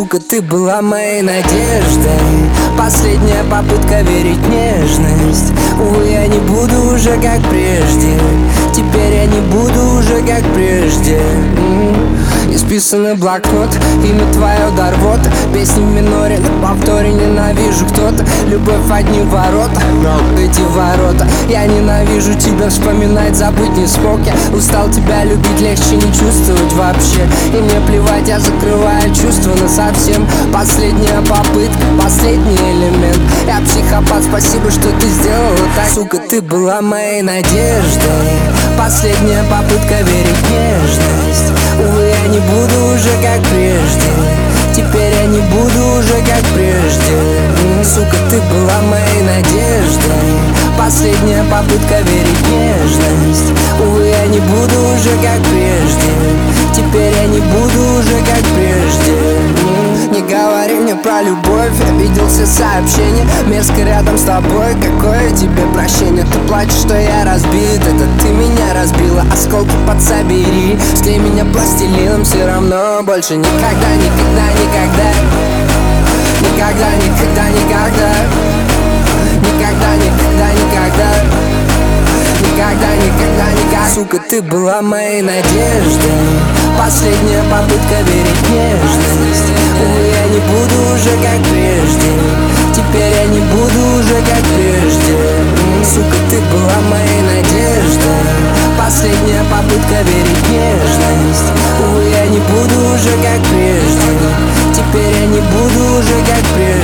Сука, ты была моей надеждой, последняя попытка верить в нежность. Увы, я не буду уже как прежде, теперь я не буду уже как прежде. Исписанный блокнот, имя твое удар вот. Песни в миноре, на повторе ненавижу кто-то. Любовь одни ворота, но эти ворота. Я ненавижу тебя вспоминать, забыть не смог. Я устал тебя любить, легче не чувствовать вообще. И мне плевать, я закрываю чувства насовсем. Последняя попытка, последний элемент. Я психопат, спасибо, что ты сделала так. Сука, ты была моей надеждой, последняя попытка верить в нежность. Увы, я не буду уже как прежде, теперь я не буду уже как прежде. Сука, ты была моей надеждой, последняя попытка верить в нежность. Увы, я не буду уже как прежде, теперь я не буду уже как прежде. Не говори мне про любовь, я видел все сообщения. Мерзко рядом с тобой, какое тебе прощение. Ты плачешь, что я разбит, это ты меня разбила. Осколки подсобери, склей меня пластилином. Все равно больше никогда, никогда, никогда. Никогда, никогда, никогда. Никогда, никогда, никогда. Никогда, никогда, никогда. Сука, ты была моей надеждой, последняя попытка верить в нежность. Увы, я не буду уже как прежде, теперь я не буду уже как прежде. Сука, ты была моей надеждой, последняя попытка верить в нежность. Увы, я не буду уже как прежде, теперь я не буду уже как прежде.